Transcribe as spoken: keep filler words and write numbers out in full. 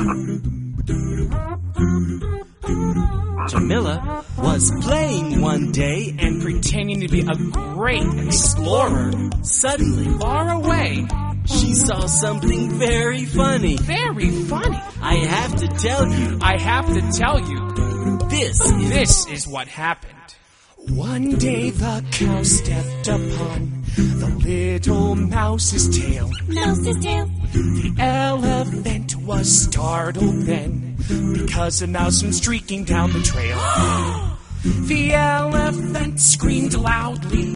Jamila was playing one day and pretending to be a great explorer. Suddenly, Far away. she saw something very funny. Very funny. I have to tell you, I have to tell you, this is... this is what happened. One day the cow stepped upon the little mouse's tail. Mouse's tail. The elephant was startled then, because a mouse went streaking down the trail. The elephant screamed loudly.